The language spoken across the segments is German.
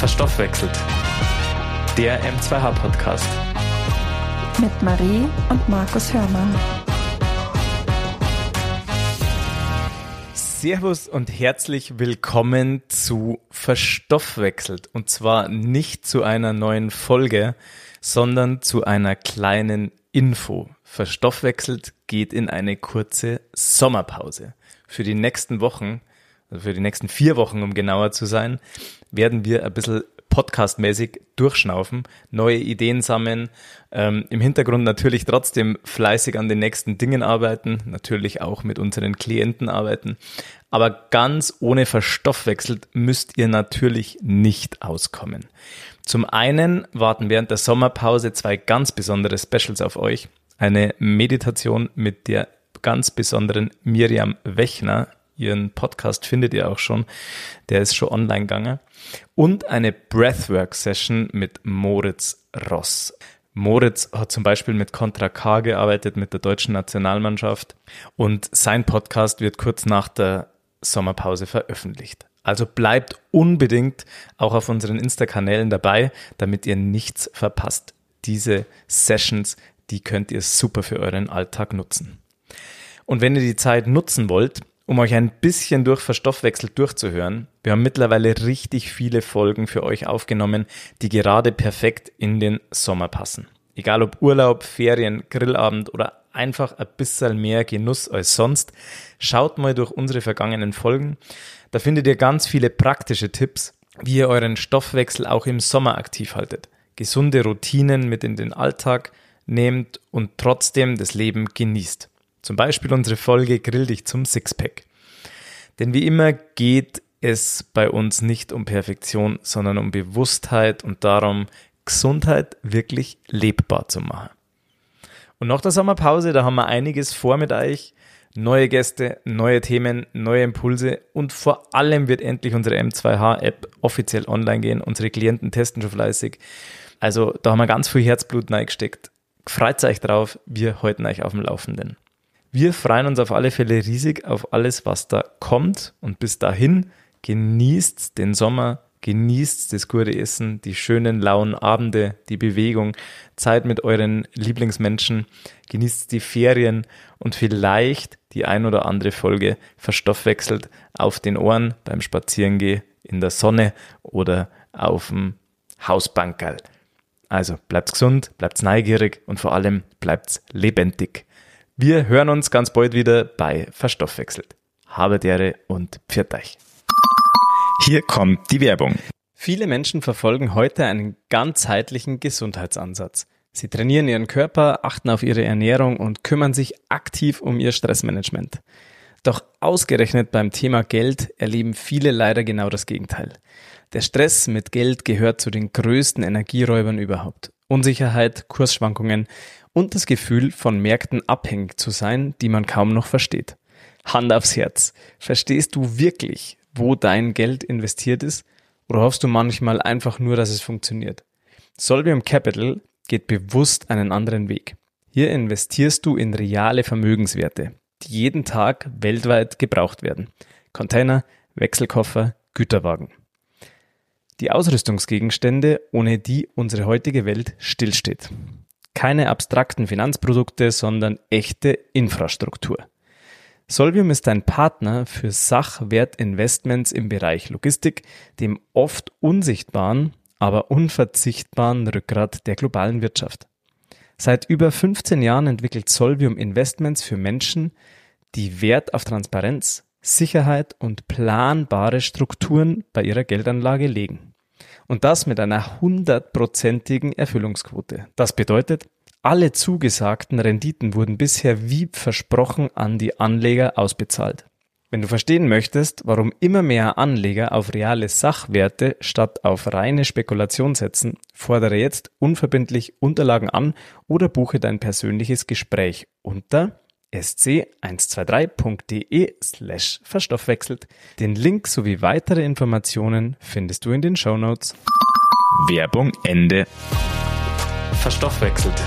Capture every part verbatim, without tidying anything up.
Verstoffwechselt. Der M zwei H Podcast. Mit Marie und Markus Hörmann. Servus und herzlich willkommen zu Verstoffwechselt. Und zwar nicht zu einer neuen Folge, sondern zu einer kleinen Info. Verstoffwechselt geht in eine kurze Sommerpause. Für die nächsten Wochen, also für die nächsten vier Wochen, um genauer zu sein, werden wir ein bisschen podcastmäßig durchschnaufen, neue Ideen sammeln, ähm, im Hintergrund natürlich trotzdem fleißig an den nächsten Dingen arbeiten, natürlich auch mit unseren Klienten arbeiten, aber ganz ohne Verstoffwechselt müsst ihr natürlich nicht auskommen. Zum einen warten während der Sommerpause zwei ganz besondere Specials auf euch, eine Meditation mit der ganz besonderen Miriam Wechner. Ihren Podcast findet ihr auch schon, der ist schon online gegangen. Und eine Breathwork-Session mit Moritz Ross. Moritz hat zum Beispiel mit Contra K gearbeitet, mit der deutschen Nationalmannschaft. Und sein Podcast wird kurz nach der Sommerpause veröffentlicht. Also bleibt unbedingt auch auf unseren Insta-Kanälen dabei, damit ihr nichts verpasst. Diese Sessions, die könnt ihr super für euren Alltag nutzen. Und wenn ihr die Zeit nutzen wollt, um euch ein bisschen durch Verstoffwechselt durchzuhören, wir haben mittlerweile richtig viele Folgen für euch aufgenommen, die gerade perfekt in den Sommer passen. Egal ob Urlaub, Ferien, Grillabend oder einfach ein bisschen mehr Genuss als sonst, schaut mal durch unsere vergangenen Folgen. Da findet ihr ganz viele praktische Tipps, wie ihr euren Stoffwechsel auch im Sommer aktiv haltet, gesunde Routinen mit in den Alltag nehmt und trotzdem das Leben genießt. Zum Beispiel unsere Folge Grill dich zum Sixpack. Denn wie immer geht es bei uns nicht um Perfektion, sondern um Bewusstheit und darum, Gesundheit wirklich lebbar zu machen. Und nach der Sommerpause, da haben wir einiges vor mit euch. Neue Gäste, neue Themen, neue Impulse und vor allem wird endlich unsere M zwei H App offiziell online gehen. Unsere Klienten testen schon fleißig. Also da haben wir ganz viel Herzblut reingesteckt. Freut euch drauf, wir halten euch auf dem Laufenden. Wir freuen uns auf alle Fälle riesig auf alles, was da kommt und bis dahin genießt den Sommer, genießt das gute Essen, die schönen lauen Abende, die Bewegung, Zeit mit euren Lieblingsmenschen, genießt die Ferien und vielleicht die ein oder andere Folge verstoffwechselt auf den Ohren beim Spazierengehen in der Sonne oder auf dem Hausbankerl. Also bleibt gesund, bleibt neugierig und vor allem bleibt lebendig. Wir hören uns ganz bald wieder bei Verstoffwechselt. Habet Ehre und pfiat euch. Hier kommt die Werbung. Viele Menschen verfolgen heute einen ganzheitlichen Gesundheitsansatz. Sie trainieren ihren Körper, achten auf ihre Ernährung und kümmern sich aktiv um ihr Stressmanagement. Doch ausgerechnet beim Thema Geld erleben viele leider genau das Gegenteil. Der Stress mit Geld gehört zu den größten Energieräubern überhaupt. Unsicherheit, Kursschwankungen und das Gefühl, von Märkten abhängig zu sein, die man kaum noch versteht. Hand aufs Herz. Verstehst du wirklich, wo dein Geld investiert ist? Oder hoffst du manchmal einfach nur, dass es funktioniert? Solvium Capital geht bewusst einen anderen Weg. Hier investierst du in reale Vermögenswerte, die jeden Tag weltweit gebraucht werden. Container, Wechselkoffer, Güterwagen. Die Ausrüstungsgegenstände, ohne die unsere heutige Welt stillsteht. Keine abstrakten Finanzprodukte, sondern echte Infrastruktur. Solvium ist ein Partner für Sachwertinvestments im Bereich Logistik, dem oft unsichtbaren, aber unverzichtbaren Rückgrat der globalen Wirtschaft. Seit über fünfzehn Jahren entwickelt Solvium Investments für Menschen, die Wert auf Transparenz, Sicherheit und planbare Strukturen bei ihrer Geldanlage legen. Und das mit einer hundertprozentigen Erfüllungsquote. Das bedeutet, alle zugesagten Renditen wurden bisher wie versprochen an die Anleger ausbezahlt. Wenn du verstehen möchtest, warum immer mehr Anleger auf reale Sachwerte statt auf reine Spekulation setzen, fordere jetzt unverbindlich Unterlagen an oder buche dein persönliches Gespräch unter s c eins zwei drei punkt d e slash verstoffwechselt. Den Link sowie weitere Informationen findest du in den Shownotes. Werbung Ende. Verstoffwechselt.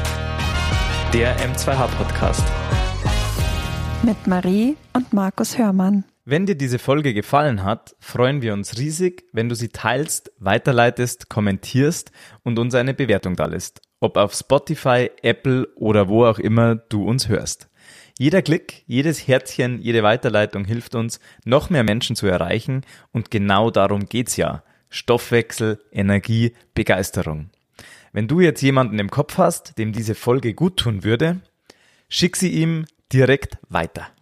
Der M zwei H Podcast. Mit Marie und Markus Hörmann. Wenn dir diese Folge gefallen hat, freuen wir uns riesig, wenn du sie teilst, weiterleitest, kommentierst und uns eine Bewertung dalässt. Ob auf Spotify, Apple oder wo auch immer du uns hörst. Jeder Klick, jedes Herzchen, jede Weiterleitung hilft uns, noch mehr Menschen zu erreichen und genau darum geht's ja. Stoffwechsel, Energie, Begeisterung. Wenn du jetzt jemanden im Kopf hast, dem diese Folge gut tun würde, schick sie ihm direkt weiter.